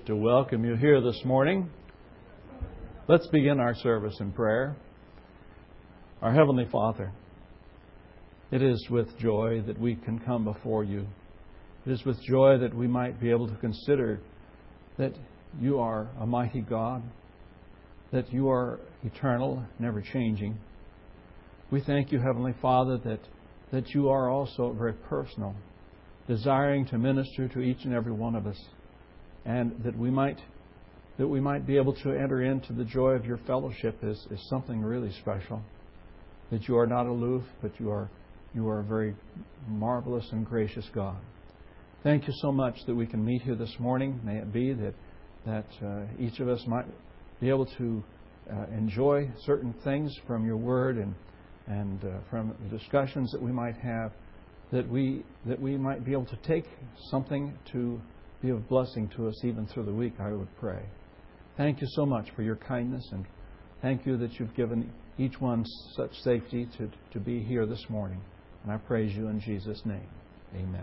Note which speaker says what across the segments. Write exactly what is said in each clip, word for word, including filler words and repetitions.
Speaker 1: to welcome you here this morning. Let's begin our service in prayer. Our Heavenly Father, it is with joy that we can come before you. It is with joy that we might be able to consider that you are a mighty God, that you are eternal, never changing. We thank you, Heavenly Father, that, that you are also very personal, desiring to minister to each and every one of us, and that we might that we might be able to enter into the joy of your fellowship is, is something really special. That you are not aloof, but you are you are a very marvelous and gracious God. Thank you so much that we can meet here this morning. May it be that that uh, each of us might be able to uh, enjoy certain things from your word and and uh, from the discussions that we might have, that we that we might be able to take something to be of blessing to us even through the week, I would pray. Thank you so much for your kindness, and thank you that you've given each one such safety to, to be here this morning. And I praise you in Jesus' name. Amen.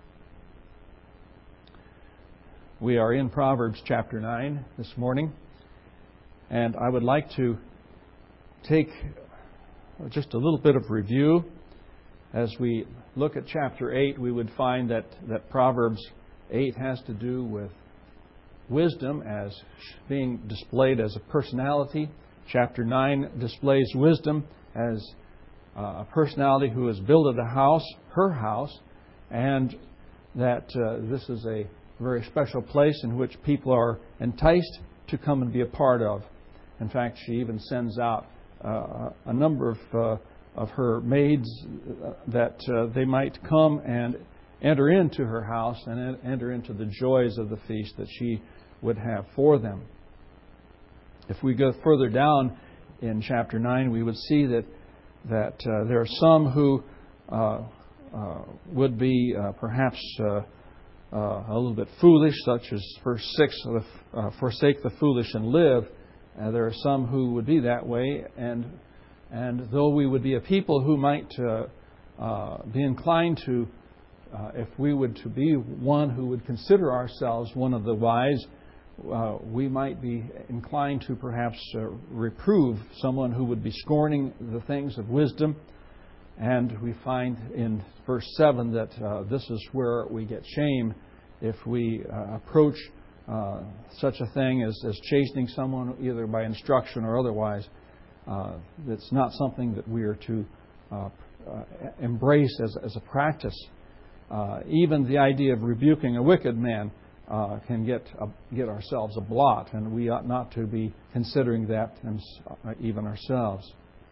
Speaker 1: We are in Proverbs chapter nine this morning, and I would like to take just a little bit of review. As we look at chapter eight, we would find that, that Proverbs eight has to do with wisdom as being displayed as a personality. Chapter nine displays wisdom as a personality who has built a house, her house, and that uh, this is a very special place in which people are enticed to come and be a part of. In fact, she even sends out uh, a number of uh, of her maids that uh, they might come and enter into her house and enter into the joys of the feast that she would have for them. If we go further down in chapter nine, we would see that that uh, there are some who uh, uh, would be uh, perhaps uh, uh, a little bit foolish, such as verse six, uh, forsake the foolish and live. Uh, there are some who would be that way, and and though we would be a people who might uh, uh, be inclined to, uh, if we would to be one who would consider ourselves one of the wise, uh, we might be inclined to perhaps uh, reprove someone who would be scorning the things of wisdom. And we find in verse seven that uh, this is where we get shame if we uh, approach uh, such a thing as, as chastening someone either by instruction or otherwise. Uh, it's not something that we are to uh, uh, embrace as, as a practice. Uh, even the idea of rebuking a wicked man uh, can get a, get ourselves a blot, and we ought not to be considering that uh, even ourselves.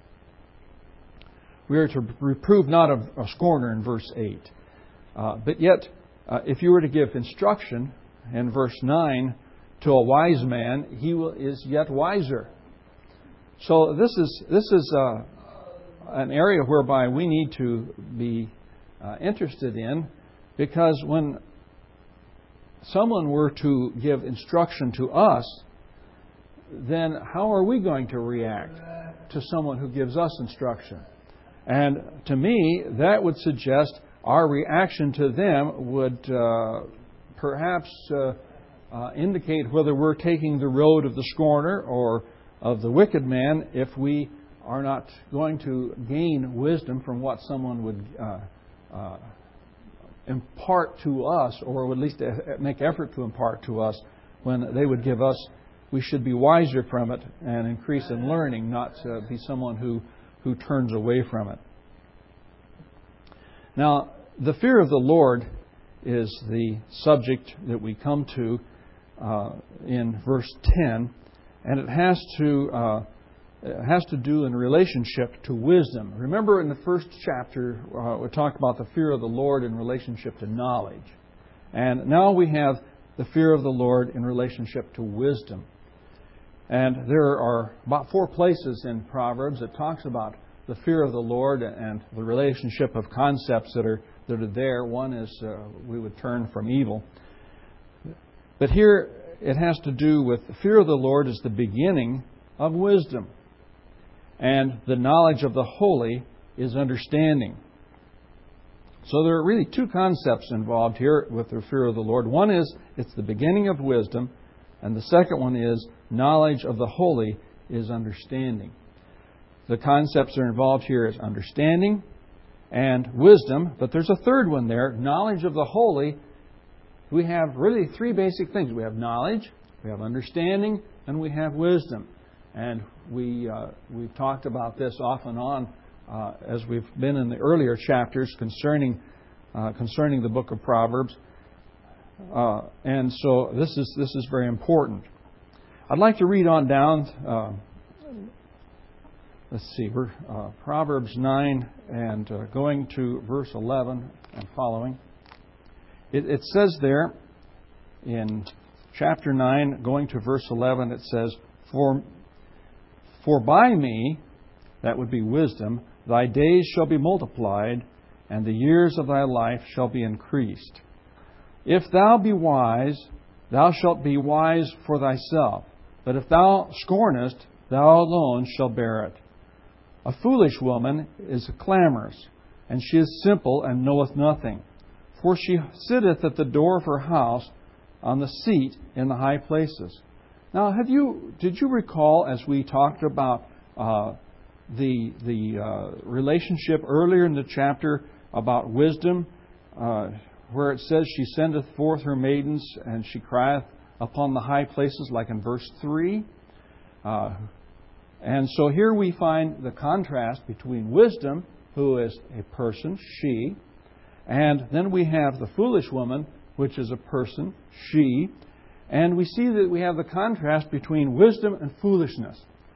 Speaker 1: We are to reprove not a, a scorner in verse eight. Uh, but yet, uh, if you were to give instruction in verse nine to a wise man, he will, is yet wiser. So this is this is uh, an area whereby we need to be uh, interested in, because when someone were to give instruction to us, then how are we going to react to someone who gives us instruction? And to me, that would suggest our reaction to them would uh, perhaps uh, uh, indicate whether we're taking the road of the scorner or of the wicked man, if we are not going to gain wisdom from what someone would uh, uh, impart to us, or at least make effort to impart to us when they would give us. We should be wiser from it and increase in learning, not uh, be someone who, who turns away from it. Now, the fear of the Lord is the subject that we come to uh, in verse ten. And it has to uh, it has to do in relationship to wisdom. Remember, in the first chapter, uh, we talked about the fear of the Lord in relationship to knowledge, and now we have the fear of the Lord in relationship to wisdom. And there are about four places in Proverbs that talks about the fear of the Lord and the relationship of concepts that are that are there. One is uh, we would turn from evil, but here it has to do with the fear of the Lord is the beginning of wisdom. And the knowledge of the holy is understanding. So there are really two concepts involved here with the fear of the Lord. One is it's the beginning of wisdom. And the second one is knowledge of the holy is understanding. The concepts that are involved here is understanding and wisdom, but there's a third one there, knowledge of the holy. We have really three basic things. We have knowledge, we have understanding, and we have wisdom. And we, uh, we've talked about this off and on uh, as we've been in the earlier chapters concerning uh, concerning the book of Proverbs. Uh, and so this is this is very important. I'd like to read on down. Uh, let's see, we're, uh, Proverbs nine and uh, going to verse eleven and following. It, it says there in chapter nine, going to verse eleven, it says, "For for by me," that would be wisdom, "thy days shall be multiplied, and the years of thy life shall be increased. If thou be wise, thou shalt be wise for thyself. But if thou scornest, thou alone shalt bear it. A foolish woman is clamorous, and she is simple and knoweth nothing. For she sitteth at the door of her house, on the seat in the high places." Now, have you did you recall as we talked about uh, the the uh, relationship earlier in the chapter about wisdom? Uh, where it says, "She sendeth forth her maidens, and she crieth upon the high places," like in verse three. Uh, and so here we find the contrast between wisdom, who is a person, she, and then we have the foolish woman, which is a person, she. And we see that we have the contrast between wisdom and foolishness.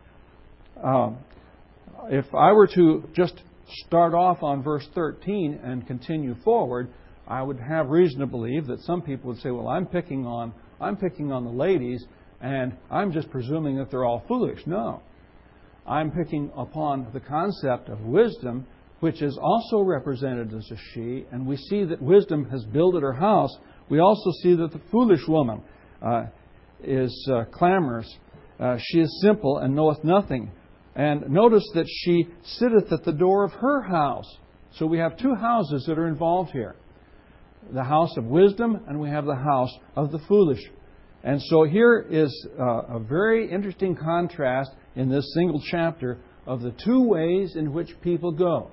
Speaker 1: Um, if I were to just start off on verse thirteen and continue forward, I would have reason to believe that some people would say, "Well, I'm picking on I'm picking on the ladies, and I'm just presuming that they're all foolish." No. I'm picking upon the concept of wisdom, which is also represented as a she, and we see that wisdom has builded her house. We also see that the foolish woman uh, is uh, clamorous. Uh, she is simple and knoweth nothing. And notice that she sitteth at the door of her house. So we have two houses that are involved here. The house of wisdom, and we have the house of the foolish. And so here is uh, a very interesting contrast in this single chapter of the two ways in which people go.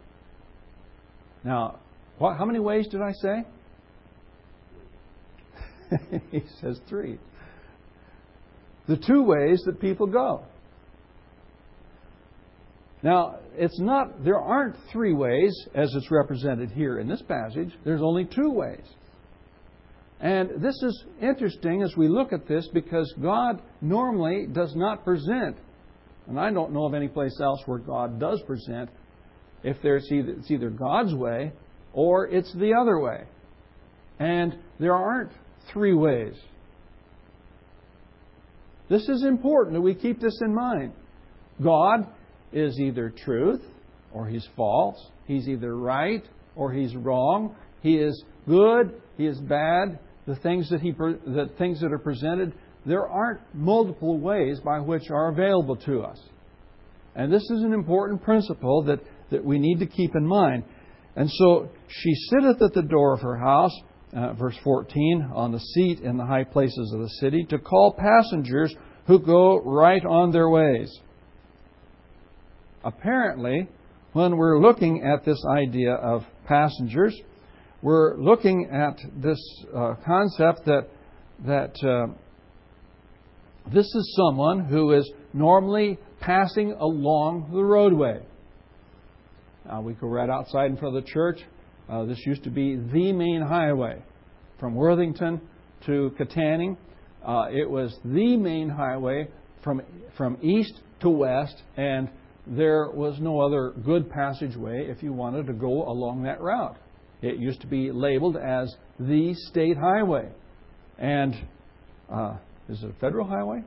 Speaker 1: Now, what, how many ways did I say? He says three. The two ways that people go. Now, it's not, there aren't three ways as it's represented here in this passage. There's only two ways. And this is interesting as we look at this because God normally does not present, and I don't know of any place else where God does present, if there's either, it's either God's way or it's the other way. And there aren't three ways. This is important that we keep this in mind. God is either truth or He's false. He's either right or He's wrong. He is good. He is bad. The things that he, the things that are presented, there aren't multiple ways by which are available to us. And this is an important principle that, that we need to keep in mind. And so she sitteth at the door of her house, uh, verse fourteen, on the seat in the high places of the city, to call passengers who go right on their ways. Apparently, when we're looking at this idea of passengers, we're looking at this uh, concept that that uh, this is someone who is normally passing along the roadway. Now, we go right outside in front of the church. Uh, this used to be the main highway from Worthington to Katanning. Uh, it was the main highway from from east to west, and there was no other good passageway if you wanted to go along that route. It used to be labeled as the state highway. And uh, is it a federal highway?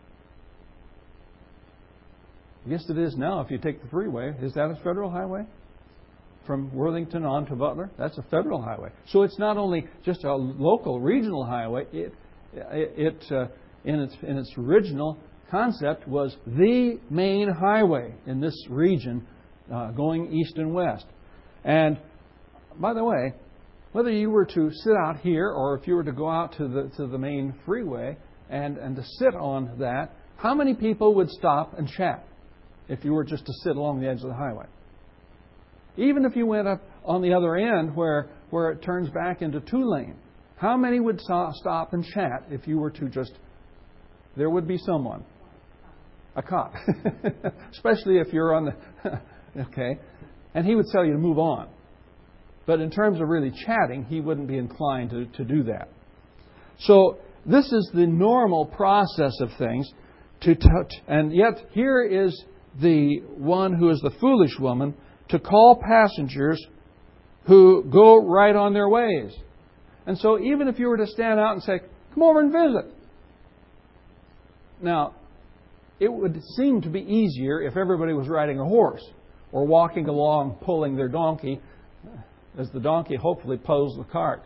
Speaker 1: I guess it is now if you take the freeway. Is that a federal highway? From Worthington on to Butler? That's a federal highway. So it's not only just a local, regional highway. It, it, it uh, in its in its original concept was the main highway in this region uh, going east and west. And by the way, whether you were to sit out here or if you were to go out to the to the main freeway and, and to sit on that, how many people would stop and chat if you were just to sit along the edge of the highway? Even if you went up on the other end where, where it turns back into two lane, how many would stop and chat if you were to just... There would be someone. A cop. Especially if you're on the... okay. And he would tell you to move on. But in terms of really chatting, he wouldn't be inclined to, to do that. So this is the normal process of things. To touch, and yet here is the one who is the foolish woman to call passengers who go right on their ways. And so even if you were to stand out and say, come over and visit. Now, it would seem to be easier if everybody was riding a horse or walking along pulling their donkey as the donkey hopefully pulls the cart.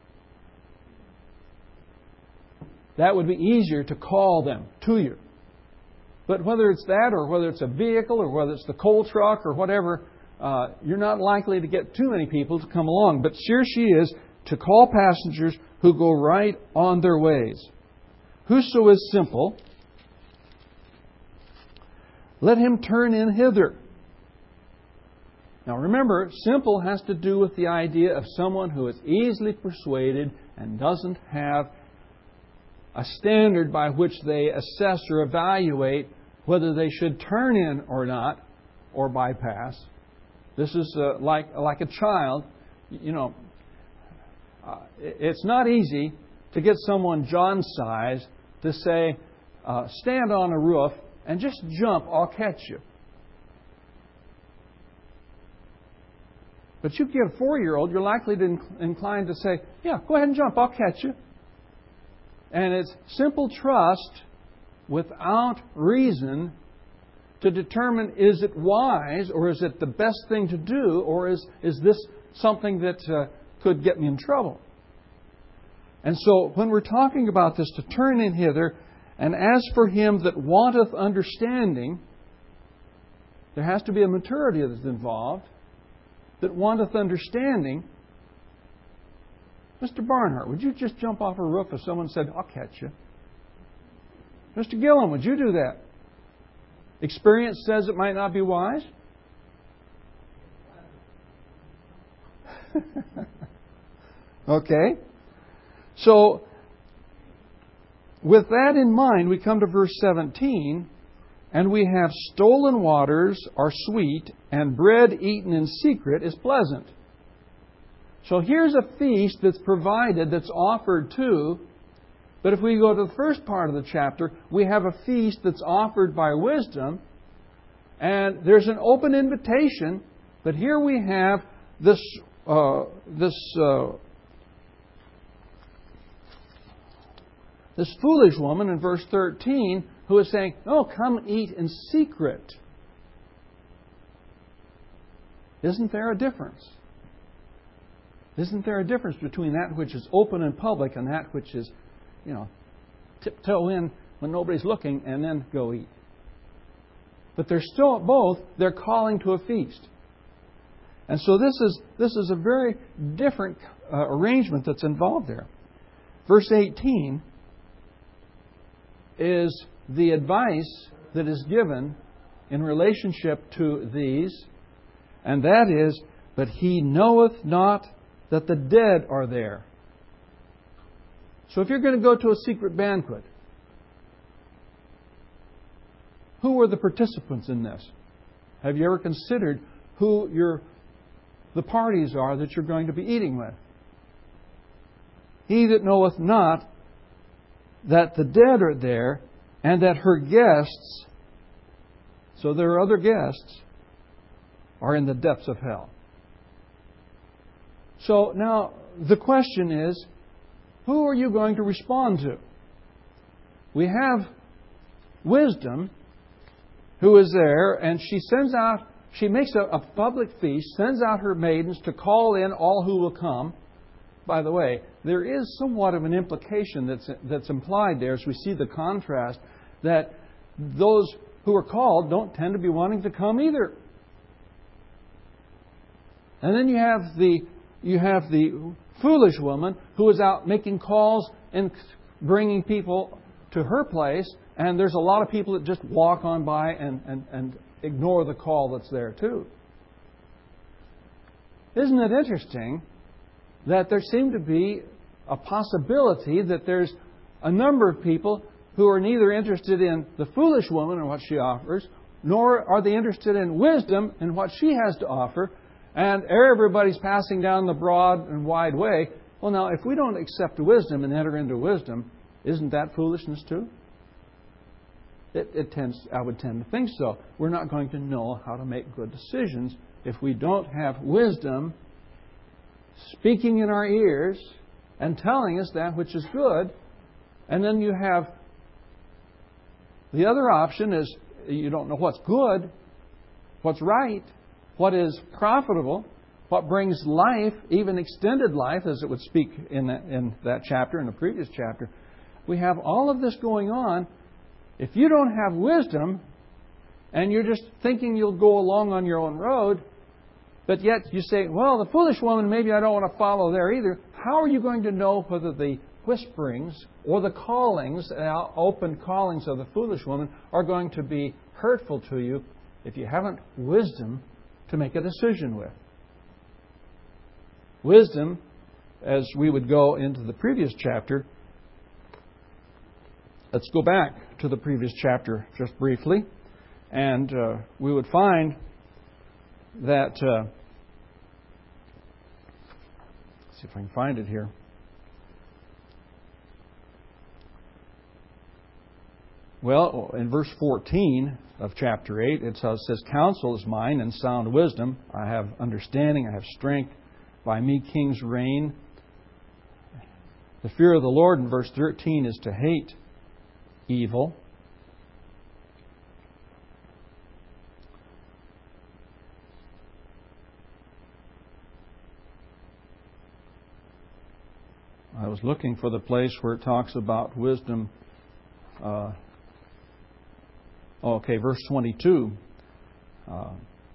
Speaker 1: That would be easier to call them to you. But whether it's that or whether it's a vehicle or whether it's the coal truck or whatever, uh, you're not likely to get too many people to come along. But here she is to call passengers who go right on their ways. Whoso is simple, let him turn in hither. Now remember, simple has to do with the idea of someone who is easily persuaded and doesn't have a standard by which they assess or evaluate whether they should turn in or not, or bypass. This is uh, like like a child. You know, uh, it's not easy to get someone John's size to say, uh, stand on a roof and just jump, I'll catch you. But you get a four-year-old, you're likely to inc- inclined to say, yeah, go ahead and jump, I'll catch you. And it's simple trust without reason to determine, is it wise or is it the best thing to do, or is, is this something that uh, could get me in trouble? And so when we're talking about this, to turn in hither, and as for him that wanteth understanding, there has to be a maturity that's involved, that wanteth understanding. Mister Barnhart, would you just jump off a roof if someone said, I'll catch you? Mister Gillen, would you do that? Experience says it might not be wise. Okay. So, with that in mind, we come to verse seventeen, and we have stolen waters are sweet, and bread eaten in secret is pleasant. So here's a feast that's provided, that's offered to. But if we go to the first part of the chapter, we have a feast that's offered by wisdom. And there's an open invitation. But here we have this, uh, this, uh, this foolish woman in verse thirteen who is saying, oh, come eat in secret. Isn't there a difference? Isn't there a difference between that which is open and public and that which is, you know, tiptoe in when nobody's looking and then go eat? But they're still both, they're calling to a feast. And so this is this is a very different uh, arrangement that's involved there. Verse eighteen is the advice that is given in relationship to these, and that is, but he knoweth not that the dead are there. So if you're going to go to a secret banquet, who are the participants in this? Have you ever considered who your the parties are that you're going to be eating with? He that knoweth not that the dead are there, and that her guests, so there are other guests, are in the depths of hell. So now the question is, who are you going to respond to? We have wisdom who is there, and she sends out, she makes a, a public feast, sends out her maidens to call in all who will come. By the way, there is somewhat of an implication that's that's implied there as we see the contrast, that those who are called don't tend to be wanting to come either. And then you have the you have the foolish woman who is out making calls and bringing people to her place, and there's a lot of people that just walk on by and, and, and ignore the call that's there too. Isn't it interesting that there seemed to be a possibility that there's a number of people who are neither interested in the foolish woman and what she offers, nor are they interested in wisdom and what she has to offer, and everybody's passing down the broad and wide way. Well, now, if we don't accept wisdom and enter into wisdom, isn't that foolishness too? It, it tends, I would tend to think so. We're not going to know how to make good decisions if we don't have wisdom speaking in our ears and telling us that which is good. And then you have the other option is you don't know what's good, what's right, what is profitable, what brings life, even extended life, as it would speak in that, in that chapter, in the previous chapter. We have all of this going on. If you don't have wisdom and you're just thinking you'll go along on your own road, but yet you say, well, the foolish woman, maybe I don't want to follow there either. How are you going to know whether the whisperings or the callings, uh, open callings of the foolish woman are going to be hurtful to you if you haven't wisdom to make a decision with? Wisdom, as we would go into the previous chapter, let's go back to the previous chapter just briefly, and uh, we would find that, uh, let's see if I can find it here. Well, in verse fourteen of chapter eight, it says, counsel is mine and sound wisdom. I have understanding, I have strength. By me kings reign. The fear of the Lord in verse thirteen is to hate evil. I was looking for the place where it talks about wisdom. Uh, okay, verse twenty-two. Uh,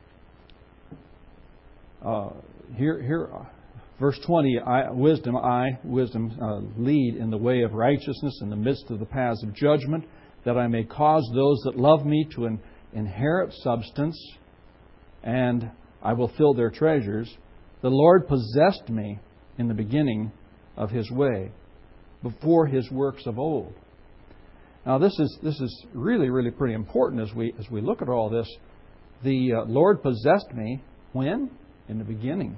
Speaker 1: uh, here, here, uh, verse twenty. I, wisdom, I, wisdom, uh, lead in the way of righteousness in the midst of the paths of judgment, that I may cause those that love me to in, inherit substance, and I will fill their treasures. The Lord possessed me in the beginning of His way, before His works of old. Now, this is this is really, really pretty important as we as we look at all this. The uh, Lord possessed me when? In the beginning.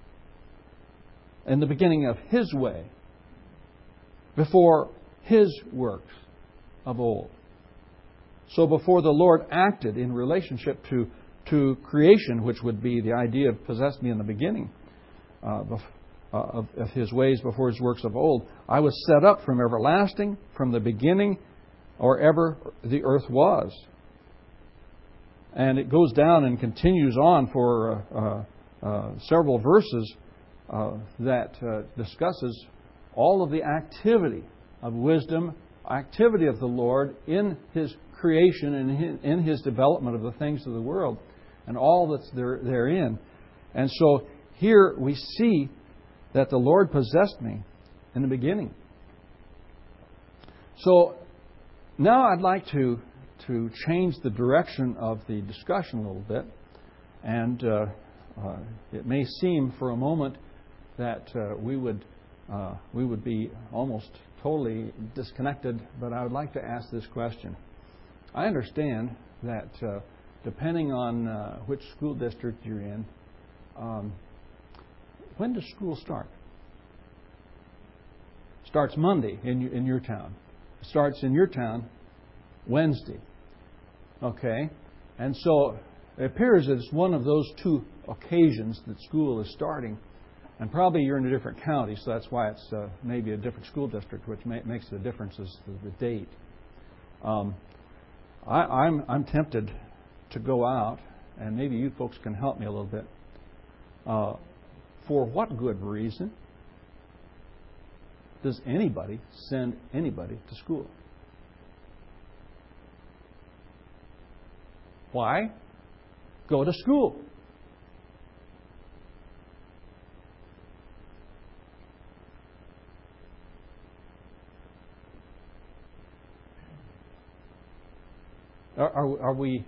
Speaker 1: In the beginning of His way, before His works of old. So before the Lord acted in relationship to to creation, which would be the idea of possessed me in the beginning, uh, Uh, of, of His ways before His works of old, I was set up from everlasting, from the beginning, or ever the earth was. And it goes down and continues on for uh, uh, uh, several verses uh, that uh, discusses all of the activity of wisdom, activity of the Lord in His creation and in His development of the things of the world, and all that's there, therein. And so here we see that the Lord possessed me in the beginning. So now I'd like to to change the direction of the discussion a little bit. And uh, uh, it may seem for a moment that uh, we would uh, we would be almost totally disconnected, but I would like to ask this question. I understand that uh, depending on uh, which school district you're in, um, when does school start? Starts Monday in your, in your town. Starts in your town Wednesday. Okay? And so it appears that it's one of those two occasions that school is starting. And probably you're in a different county, so that's why it's uh, maybe a different school district, which may, makes the difference is the, the date. Um, I, I'm, I'm tempted to go out, and maybe you folks can help me a little bit. Uh, For what good reason does anybody send anybody to school? Why? Go to school. Are, are, are we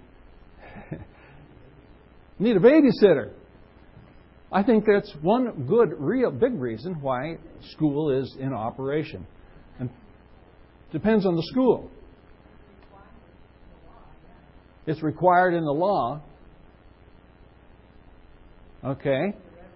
Speaker 1: need a babysitter? I think that's one good, real big reason why school is in operation. And depends on the school. It's required in the law. Okay.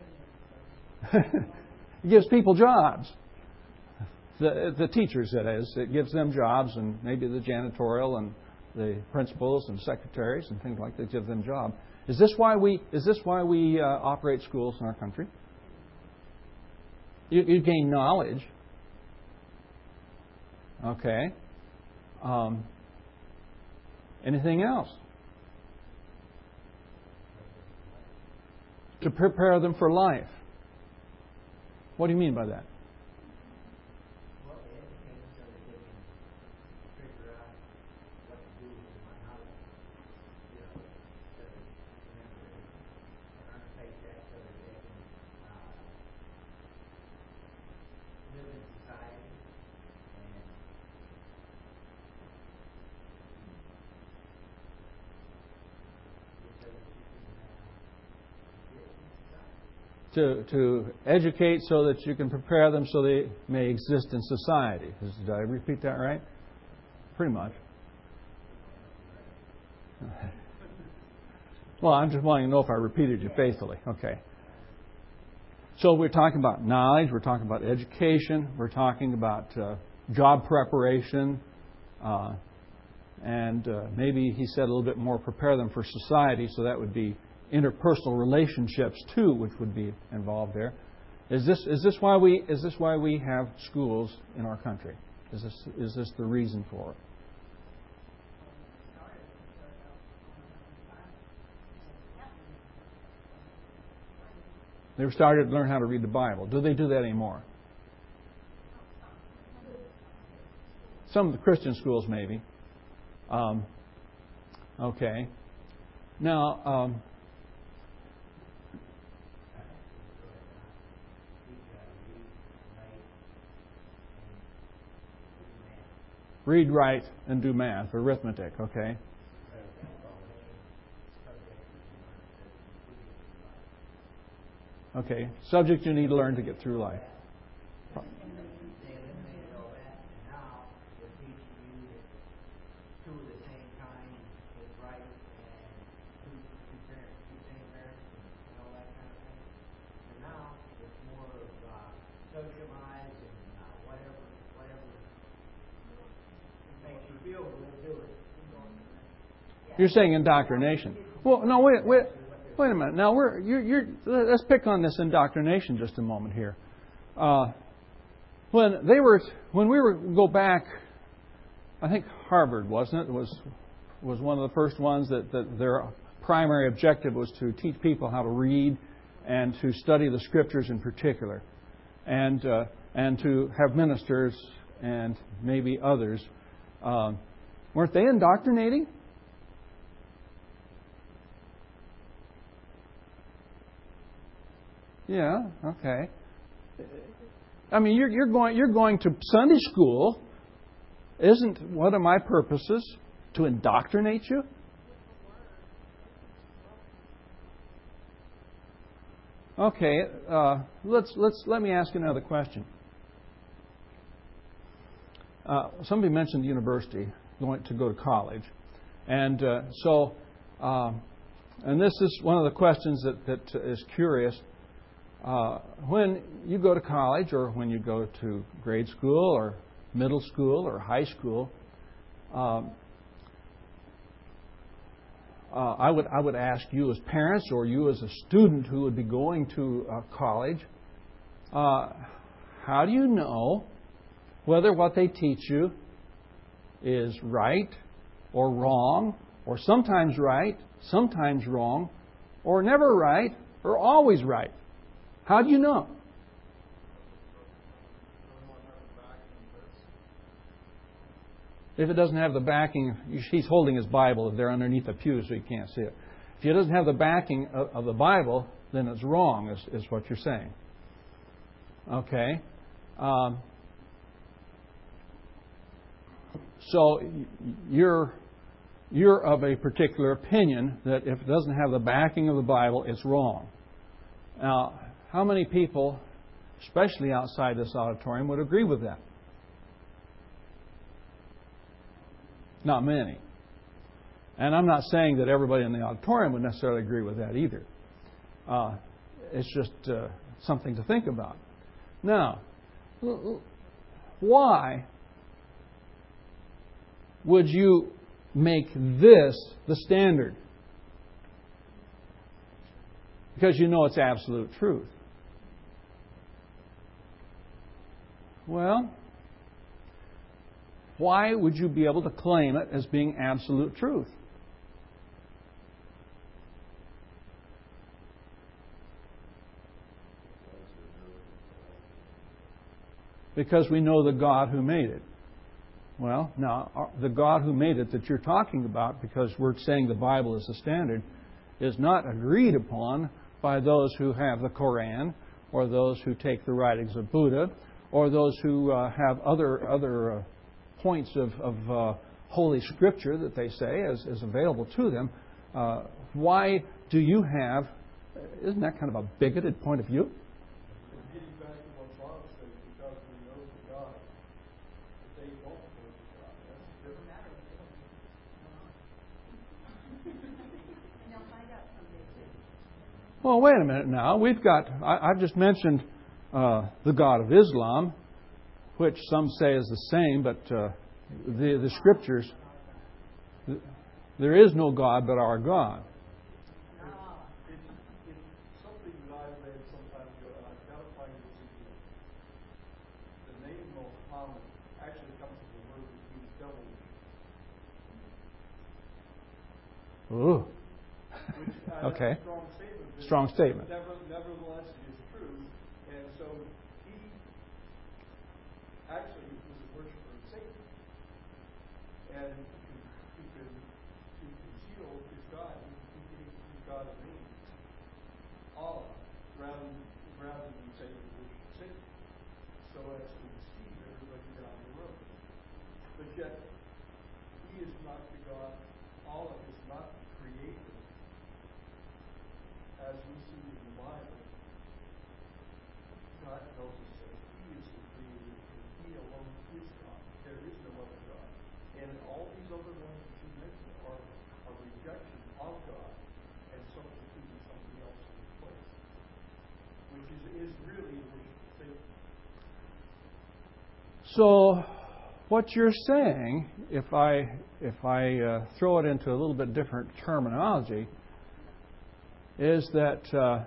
Speaker 1: It gives people jobs. The, the teachers, that is. It gives them jobs, and maybe the janitorial and the principals and secretaries and things like that give them jobs. Is this why we is this why we uh, operate schools in our country? You, you gain knowledge. Okay. Um, anything else? To prepare them for life. What do you mean by that? To, to educate so that you can prepare them so they may exist in society. Did I repeat that right? Pretty much. Well, I'm just wanting to know if I repeated you faithfully. Okay. So we're talking about knowledge, we're talking about education, we're talking about uh, job preparation, uh, and uh, maybe he said a little bit more, prepare them for society, so that would be interpersonal relationships too, which would be involved there. Is this is this why we is this why we have schools in our country? Is this is this the reason for it? They were started to learn how to read the Bible. Do they do that anymore? Some of the Christian schools, maybe. Um, okay. Now. Um, Read, write, and do math, arithmetic, okay? Okay, subject you need to learn to get through life. You're saying indoctrination. Well, no, wait, wait, wait a minute. Now we're you're, you're let's pick on this indoctrination just a moment here. Uh, when they were, when we were go back, I think Harvard, wasn't it? Was was one of the first ones that, that their primary objective was to teach people how to read and to study the Scriptures in particular, and uh, and to have ministers and maybe others. Uh, weren't they indoctrinating? Yeah, okay. I mean, you're, you're going you're going to Sunday school. Isn't one of my purposes to indoctrinate you? Okay, uh, let's let's let me ask you another question. Uh, somebody mentioned university, going to go to college, and uh, so, uh, and this is one of the questions that that is curious. Uh, when you go to college, or when you go to grade school, or middle school, or high school, um, uh, I would I would ask you as parents, or you as a student who would be going to uh, college, uh, how do you know whether what they teach you is right or wrong, or sometimes right, sometimes wrong, or never right, or always right? How do you know? If it doesn't have the backing, he's holding his Bible. They're underneath the pew, so you can't see it. If it doesn't have the backing of, of the Bible, then it's wrong, is, is what you're saying. Okay. Um, so you're you're of a particular opinion that if it doesn't have the backing of the Bible, it's wrong. Now, how many people, especially outside this auditorium, would agree with that? Not many. And I'm not saying that everybody in the auditorium would necessarily agree with that either. Uh, it's just uh, something to think about. Now, why would you make this the standard? Because you know it's absolute truth. Well, why would you be able to claim it as being absolute truth? Because we know the God who made it. Well, now, the God who made it that you're talking about, because we're saying the Bible is the standard, is not agreed upon by those who have the Koran, or those who take the writings of Buddha, or those who uh, have other other uh, points of, of uh, Holy Scripture that they say is, is available to them. Uh, why do you have, isn't that kind of a bigoted point of view? Well, wait a minute now. We've got, I, I've just mentioned uh, the God of Islam, which some say is the same, but uh, the, the Scriptures, there is no God but our God.
Speaker 2: It's, it's something that I read some time ago, and I've got to find it again. The name Muhammad actually comes from the word that means devil.
Speaker 1: Ooh.
Speaker 2: Which, uh,
Speaker 1: okay.
Speaker 2: Is a strong statement.
Speaker 1: Strong statement.
Speaker 2: Never, nevertheless, it is true. And so he actually was a worshiper of Satan. And he could, he could conceal his God. He gave his God a name, Allah, rather than, rather than say he worshiped Satan. So as to deceive everybody down the road. But yet, he is not the God. Allah is not the creator. As we see in the Bible, God tells us that He is the creator and He alone is God. There is no other God. And all these other ones that you mentioned are a rejection of God and substituting something else in its place, which is, is really worship of Satan.
Speaker 1: So, what you're saying, if I if I uh, throw it into a little bit different terminology, is that uh,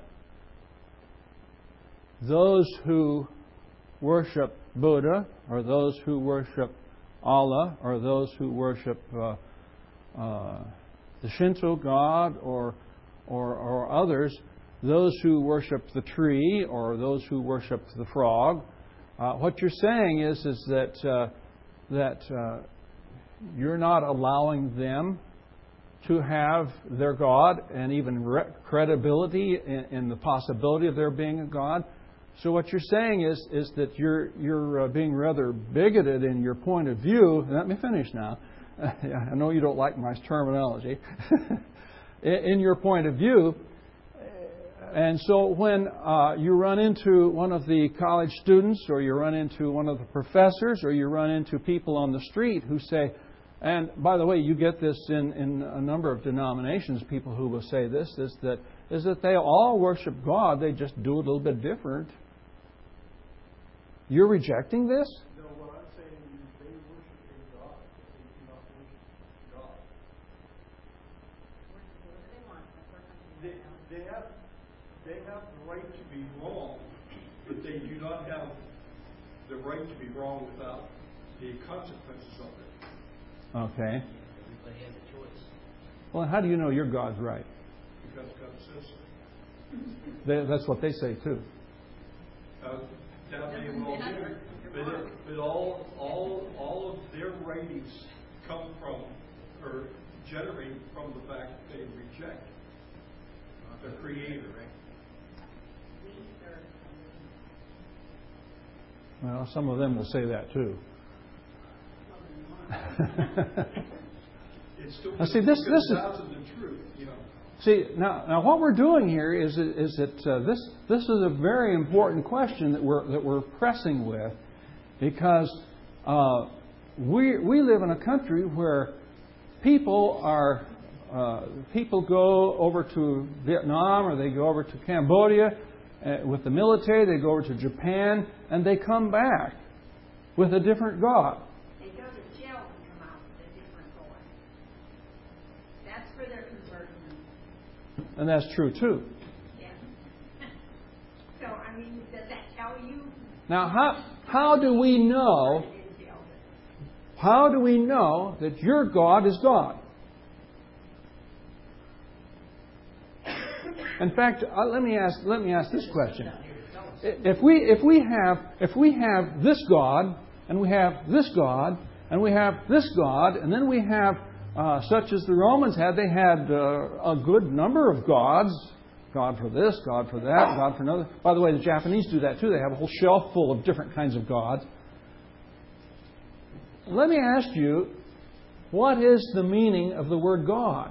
Speaker 1: those who worship Buddha, or those who worship Allah, or those who worship uh, uh, the Shinto god, or, or or others, those who worship the tree, or those who worship the frog, uh, what you're saying is is that uh, that uh, you're not allowing them to have their God and even re- credibility in, in the possibility of there being a God. So what you're saying is is that you're you're uh, being rather bigoted in your point of view. Let me finish now. I know you don't like my terminology. in, in your point of view. And so when uh, you run into one of the college students, or you run into one of the professors, or you run into people on the street who say, and by the way, you get this in, in a number of denominations, people who will say this, is that is that they all worship God, they just do it a little bit different. You're rejecting this?
Speaker 2: No, what I'm saying is they worship a God, but they do not worship God. They, they, have, they have the right to be wrong, but they do not have the right to be wrong without the consequences of it.
Speaker 1: Okay.
Speaker 3: Everybody has a choice.
Speaker 1: Well, how do you know your God's right?
Speaker 2: Because God says so.
Speaker 1: They, that's what they say too.
Speaker 2: Uh, that may well be, but, it, but all, all, all of their writings come from, or generate from the fact that they reject the Creator.
Speaker 1: Well, some of them will say that too.
Speaker 2: If It's still
Speaker 1: now, see, this, this is,
Speaker 2: out of the truth, you know.
Speaker 1: see, now, now what we're doing here is, is that uh, this, this is a very important question that we're, that we're pressing with, because uh, we, we live in a country where people are, uh, people go over to Vietnam or they go over to Cambodia uh, with the military, they go over to Japan, and they come back with a different God.
Speaker 3: They go to jail and come out with a different God. That's for their conversion.
Speaker 1: And that's true too.
Speaker 3: Yeah. So, I mean, does that tell you?
Speaker 1: Now, how how do we know? How do we know that your God is God? In fact, uh, let me ask let me ask this question: If we if we have if we have this God and we have this God and we have this God and then we have uh, such as the Romans had, they had uh, a good number of gods. God for this, God for that, God for another. By the way, the Japanese do that too. They have a whole shelf full of different kinds of gods. Let me ask you, what is the meaning of the word God?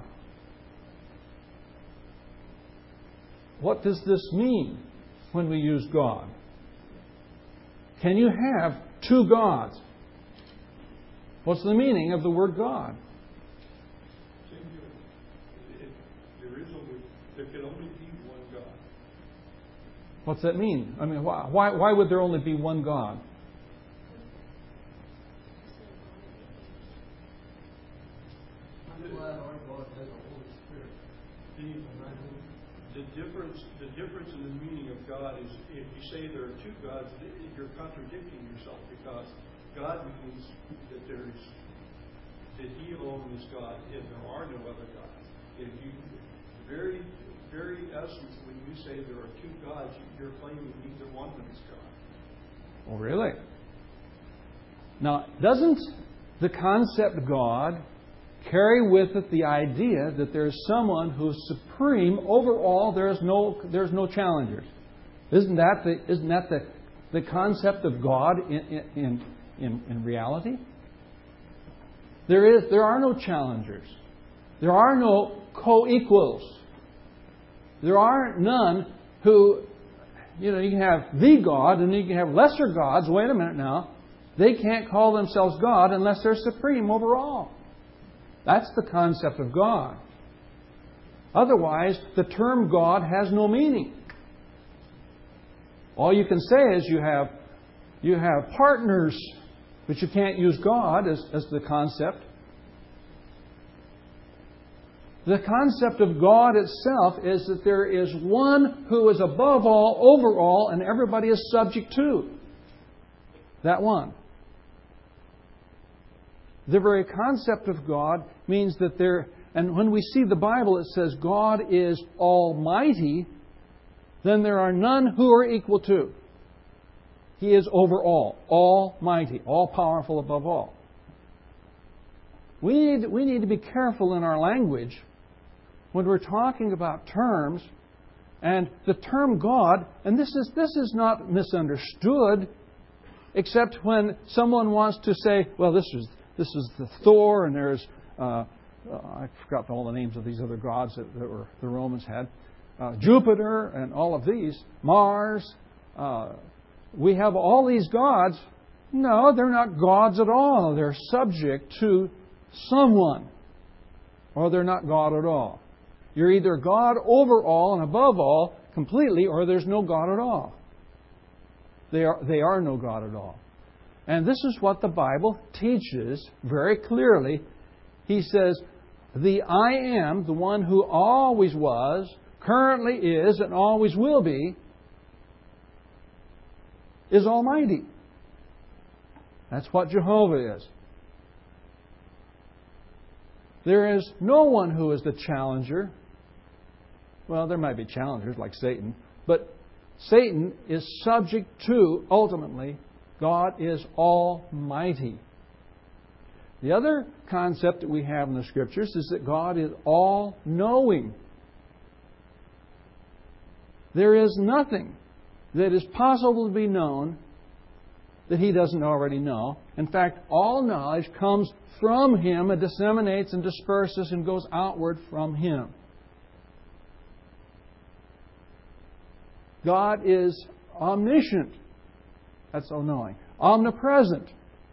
Speaker 1: What does this mean when we use God? Can you have two gods? What's the meaning of the word God?
Speaker 2: There is only, there can only be one God.
Speaker 1: What's that mean? I mean, why, why, why would there only be one God?
Speaker 2: The difference, the difference in the meaning of God is if you say there are two gods, you're contradicting yourself, because God means that there's that He alone is God and there are no other gods. If you very, very essence, when you say there are two gods, you're claiming neither one of them is God.
Speaker 1: Oh, really? Now, doesn't the concept God carry with it the idea that there's someone who's supreme over all? There's no there's no challengers. Isn't that the isn't that the, the concept of God in in, in in reality? There is there are no challengers. There are no co-equals. There are none who, you know, you can have the God and you can have lesser gods. Wait a minute now. They can't call themselves God unless they're supreme over all. That's the concept of God. Otherwise, the term God has no meaning. All you can say is you have you have partners, but you can't use God as, as the concept. The concept of God itself is that there is one who is above all, over all, and everybody is subject to that one. The very concept of God means that there, and when we see the Bible, it says God is almighty, then there are none who are equal to. He is over all, almighty, all powerful above all. We need, we need to be careful in our language when we're talking about terms, and the term God, and this is this is not misunderstood, except when someone wants to say, well, this is This is the Thor, and there's, uh, uh, I forgot all the names of these other gods that, that were, the Romans had. Uh, Jupiter and all of these. Mars. Uh, we have all these gods. No, they're not gods at all. They're subject to someone. Or they're not God at all. You're either God over all and above all completely, or there's no God at all. They are, they are no God at all. And this is what the Bible teaches very clearly. He says, the I am, the one who always was, currently is, and always will be, is almighty. That's what Jehovah is. There is no one who is the challenger. Well, there might be challengers like Satan, but Satan is subject to, ultimately, God is almighty. The other concept that we have in the Scriptures is that God is all-knowing. There is nothing that is possible to be known that He doesn't already know. In fact, all knowledge comes from Him and disseminates and disperses and goes outward from Him. God is omniscient. That's all-knowing. Omnipresent.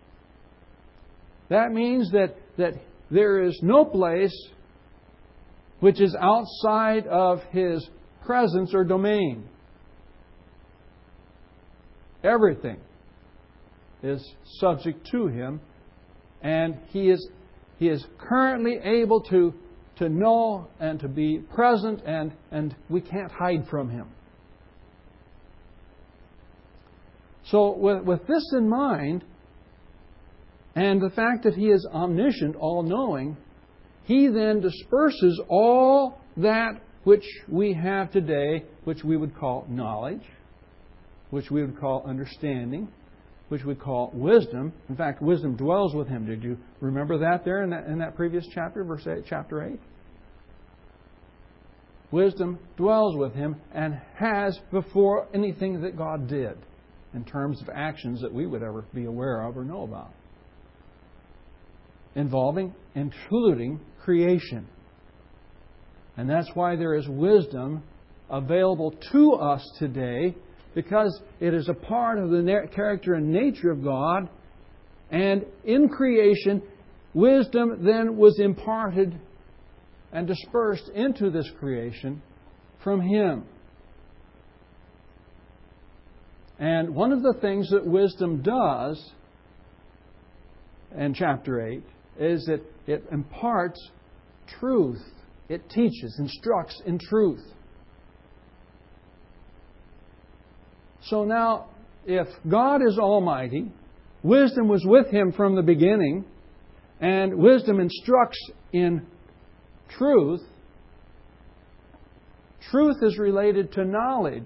Speaker 1: That means that, that there is no place which is outside of His presence or domain. Everything is subject to Him, and He is, he is currently able to, to know and to be present, and, and we can't hide from Him. So with, with this in mind, and the fact that He is omniscient, all-knowing, He then disperses all that which we have today, which we would call knowledge, which we would call understanding, which we call wisdom. In fact, wisdom dwells with Him. Did you remember that there in that, in that previous chapter, verse eight, chapter eight? Wisdom dwells with Him and has before anything that God did in terms of actions that we would ever be aware of or know about, involving, including creation. And that's why there is wisdom available to us today, because it is a part of the character and nature of God. And in creation, wisdom then was imparted and dispersed into this creation from Him. And one of the things that wisdom does in chapter eight is that it imparts truth. It teaches, instructs in truth. So now, if God is almighty, wisdom was with Him from the beginning, and wisdom instructs in truth, truth is related to knowledge.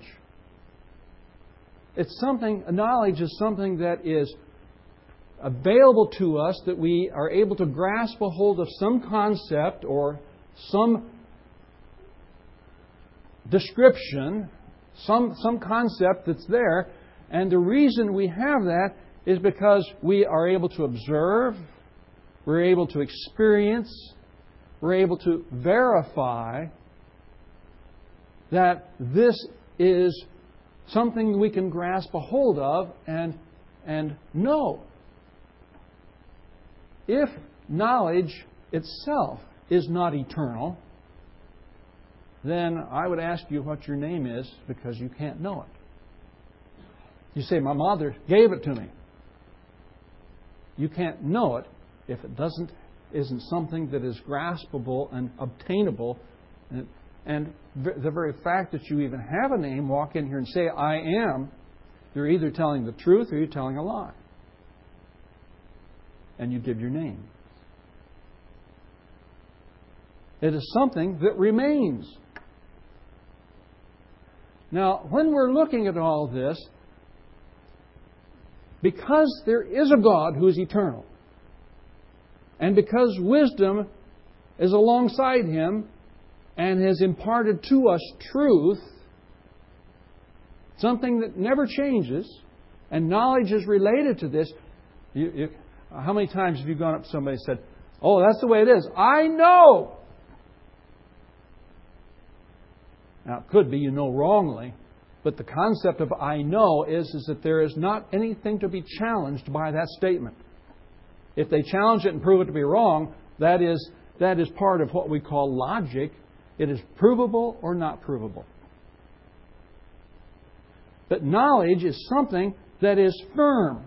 Speaker 1: It's something, knowledge is something that is available to us, that we are able to grasp a hold of some concept or some description, some, some concept that's there. And the reason we have that is because we are able to observe, we're able to experience, we're able to verify that this is something we can grasp a hold of and, and know. If knowledge itself is not eternal, then I would ask you what your name is, because you can't know it. You say, my mother gave it to me. You can't know it if it doesn't isn't something that is graspable and obtainable. And, and the very fact that you even have a name, walk in here and say, I am, you're either telling the truth or you're telling a lie. And you give your name. It is something that remains. Now, when we're looking at all this, because there is a God who is eternal, and because wisdom is alongside Him and has imparted to us truth, something that never changes, and knowledge is related to this. You, you, how many times have you gone up to somebody and said, oh, that's the way it is. I know! Now, it could be you know wrongly, but the concept of I know is, is that there is not anything to be challenged by that statement. If they challenge it and prove it to be wrong, that is, that is part of what we call logic. It is provable or not provable. But knowledge is something that is firm.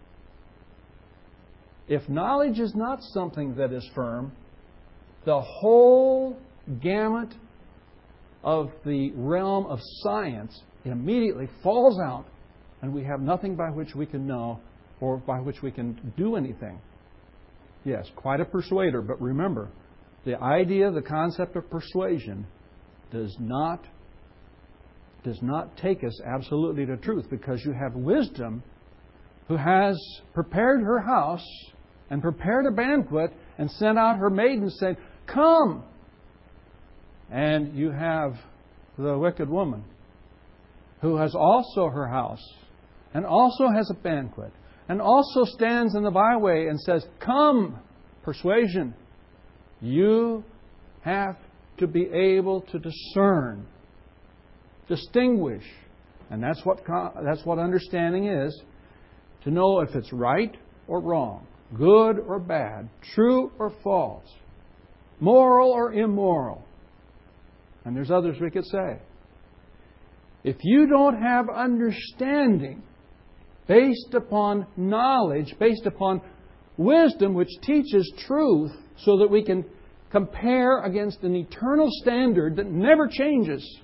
Speaker 1: If knowledge is not something that is firm, the whole gamut of the realm of science immediately falls out, and we have nothing by which we can know or by which we can do anything. Yes, quite a persuader, but remember, the idea, the concept of persuasion does not, does not take us absolutely to truth, because you have wisdom who has prepared her house and prepared a banquet and sent out her maidens saying, come! And you have the wicked woman who has also her house and also has a banquet, and also stands in the byway and says, "Come, persuasion." You have to be able to discern, distinguish, and that's what that's what understanding is, to know if it's right or wrong, good or bad, true or false, moral or immoral. And there's others we could say. If you don't have understanding based upon knowledge, based upon wisdom which teaches truth so that we can compare against an eternal standard that never changes,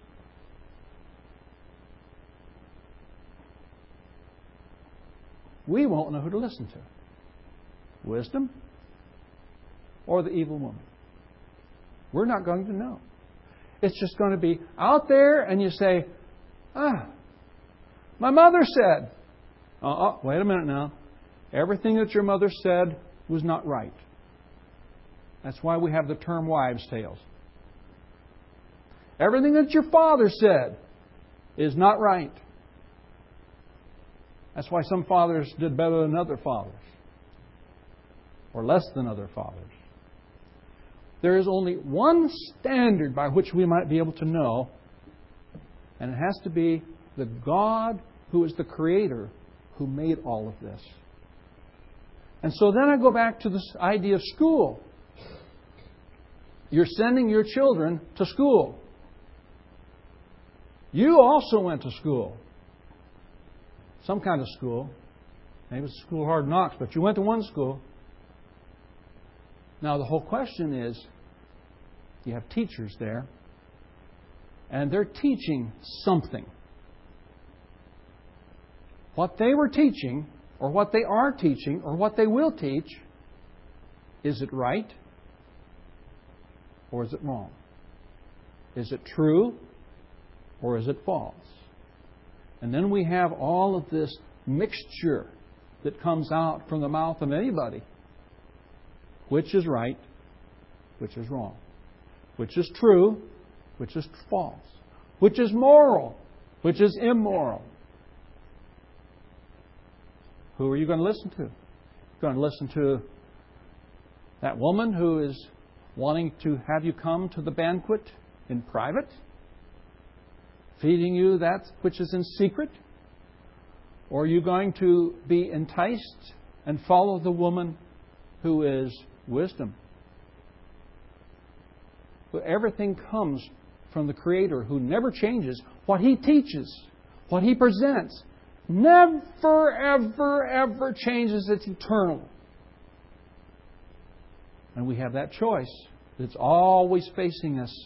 Speaker 1: we won't know who to listen to. Wisdom or the evil woman. We're not going to know. It's just going to be out there and you say, ah, my mother said. Uh-uh, wait a minute now. Everything that your mother said was not right. That's why we have the term wives' tales. Everything that your father said is not right. That's why some fathers did better than other fathers, or less than other fathers. There is only one standard by which we might be able to know, and it has to be the God who is the Creator who made all of this. And so then I go back to this idea of school. You're sending your children to school. You also went to school. Some kind of school. Maybe it's school of hard knocks, but you went to one school. Now the whole question is, you have teachers there, and they're teaching something. What they were teaching, or what they are teaching, or what they will teach, is it right? Or is it wrong? Is it true? Or is it false? And then we have all of this mixture that comes out from the mouth of anybody. Which is right? Which is wrong? Which is true? Which is false? Which is moral? Which is immoral? Who are you going to listen to? You're going to listen to that woman who is wanting to have you come to the banquet in private, feeding you that which is in secret? Or are you going to be enticed and follow the woman who is wisdom? But everything comes from the Creator who never changes. What He teaches, what He presents, never, ever, ever changes. It's eternal. And we have that choice that's always facing us.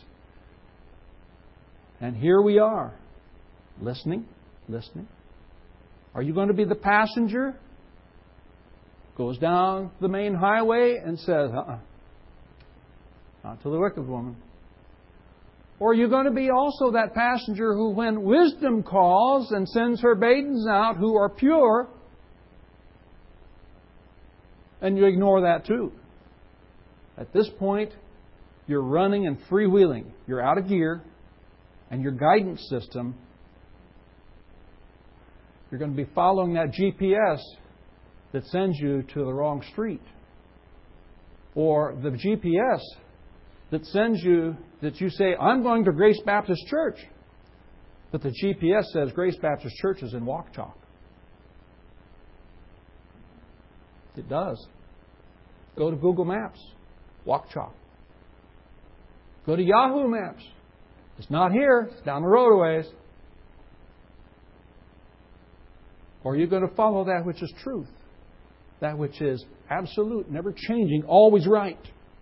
Speaker 1: And here we are, listening, listening. Are you going to be the passenger? Goes down the main highway and says, uh-uh, not to the wicked woman. Or are you going to be also that passenger who, when wisdom calls and sends her maidens out who are pure, and you ignore that too? At this point, you're running and freewheeling. You're out of gear, and your guidance system, you're going to be following that G P S that sends you to the wrong street. Or the G P S that sends you, that you say, I'm going to Grace Baptist Church. But the G P S says Grace Baptist Church is in Waukesha. It does. Go to Google Maps. Waukesha. Go to Yahoo Maps. It's not here. It's down the road a ways. Or are you going to follow that which is truth? That which is absolute, never changing, always right?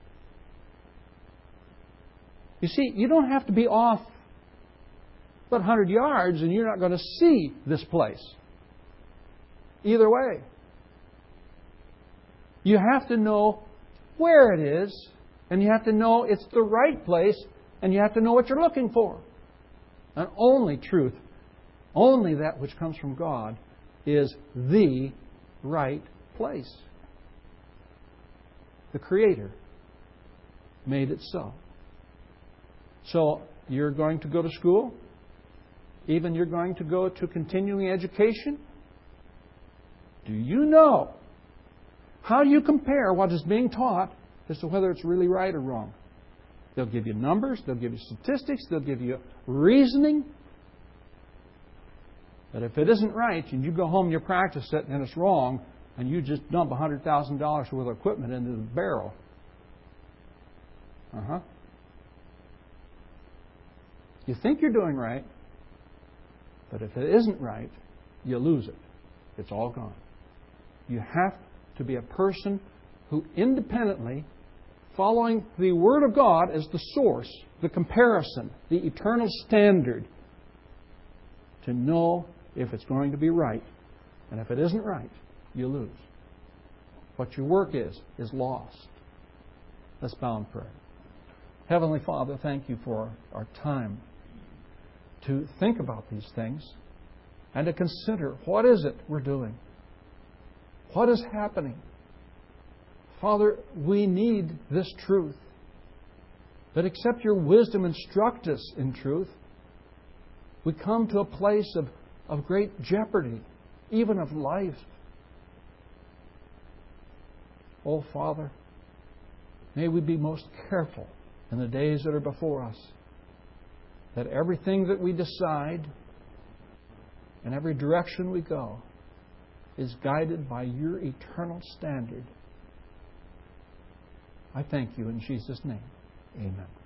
Speaker 1: You see, you don't have to be off but one hundred yards and you're not going to see this place. Either way. You have to know where it is, and you have to know it's the right place, and you have to know what you're looking for. And only truth, only that which comes from God, is the right place. The Creator made it so. So, you're going to go to school? Even you're going to go to continuing education? Do you know? How do you compare what is being taught as to whether it's really right or wrong? They'll give you numbers, they'll give you statistics, they'll give you reasoning. But if it isn't right and you go home and you practice it and it's wrong and you just dump one hundred thousand dollars worth of equipment into the barrel, uh-huh. You think you're doing right, but if it isn't right, you lose it. It's all gone. You have to be a person who independently, following the Word of God as the source, the comparison, the eternal standard, to know if it's going to be right. And if it isn't right, you lose. What your work is, is lost. Let's bow in prayer. Heavenly Father, thank you for our time to think about these things and to consider what is it we're doing? What is happening? Father, we need this truth. That except your wisdom instruct us in truth, we come to a place of, of great jeopardy, even of life. Oh, Father, may we be most careful in the days that are before us, that everything that we decide and every direction we go is guided by your eternal standard. I thank you in Jesus' name. Amen.